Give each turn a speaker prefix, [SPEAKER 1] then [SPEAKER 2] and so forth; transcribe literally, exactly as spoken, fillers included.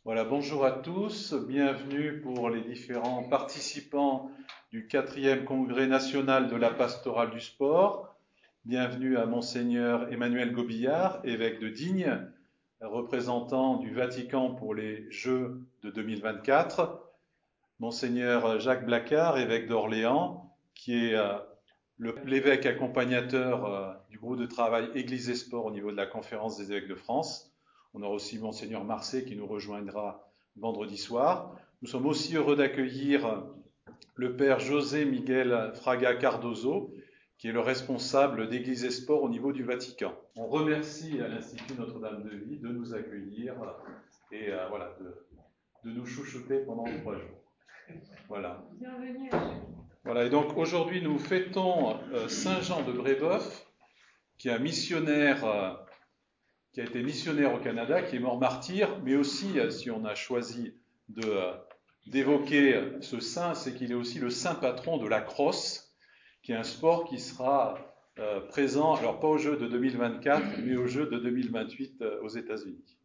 [SPEAKER 1] Voilà, bonjour à tous, bienvenue pour les différents participants du quatrième congrès national de la pastorale du sport. Bienvenue à Monseigneur Emmanuel Gobillard, évêque de Digne, représentant du Vatican pour les Jeux de deux mille vingt-quatre. Monseigneur Jacques Blacard, évêque d'Orléans, qui est euh, le- l'évêque accompagnateur euh, du groupe de travail Église et Sport au niveau de la Conférence des évêques de France. On aura aussi Monseigneur Marcet qui nous rejoindra vendredi soir. Nous sommes aussi heureux d'accueillir le Père José Miguel Fraga Cardozo, qui est le responsable d'Église et Sport au niveau du Vatican. On remercie à l'Institut Notre-Dame de Vie de nous accueillir et euh, voilà, de, de nous chouchouter pendant trois jours. Voilà.
[SPEAKER 2] Bienvenue.
[SPEAKER 1] Voilà, et donc aujourd'hui nous fêtons euh, Saint Jean de Brébeuf, qui est un missionnaire, euh, qui a été missionnaire au Canada, qui est mort martyr, mais aussi, euh, si on a choisi de, euh, d'évoquer ce saint, c'est qu'il est aussi le saint patron de la crosse, qui est un sport qui sera euh, présent, alors pas aux Jeux de deux mille vingt-quatre, mais aux Jeux de deux mille vingt-huit euh, aux États-Unis.